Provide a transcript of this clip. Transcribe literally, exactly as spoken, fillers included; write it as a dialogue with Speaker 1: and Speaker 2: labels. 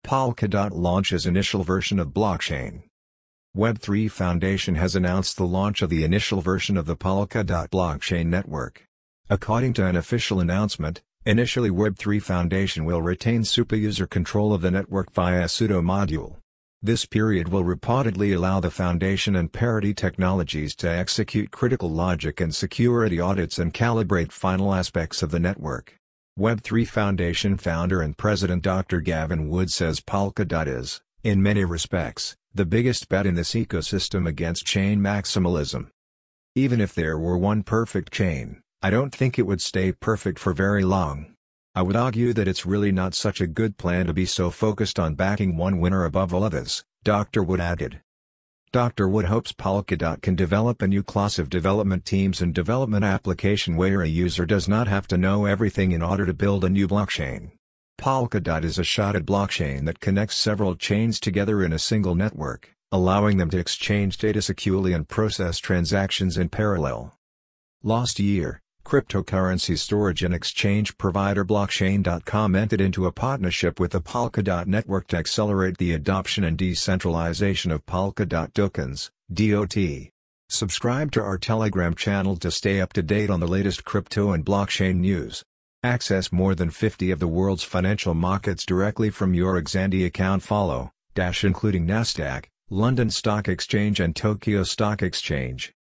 Speaker 1: Polkadot launches initial version of blockchain. Web three Foundation has announced the launch of the initial version of the Polkadot blockchain network. According to an official announcement, initially Web three Foundation will retain superuser control of the network via a pseudo module. This period will reportedly allow the Foundation and Parity Technologies to execute critical logic and security audits and calibrate final aspects of the network. Web three Foundation founder and president Doctor Gavin Wood says Polkadot is, in many respects, the biggest bet in this ecosystem against chain maximalism. Even if there were one perfect chain, I don't think it would stay perfect for very long. I would argue that it's really not such a good plan to be so focused on backing one winner above all others, Doctor Wood added. Doctor Wood hopes Polkadot can develop a new class of development teams and development application where a user does not have to know everything in order to build a new blockchain. Polkadot is a sharded blockchain that connects several chains together in a single network, allowing them to exchange data securely and process transactions in parallel. Last year, cryptocurrency storage and exchange provider Blockchain dot com entered into a partnership with the Polkadot network to accelerate the adoption and decentralization of Polkadot tokens, D O T. Subscribe to our Telegram channel to stay up to date on the latest crypto and blockchain news. Access more than fifty of the world's financial markets directly from your Xandi account. Follow, dash including Nasdaq, London Stock Exchange and Tokyo Stock Exchange.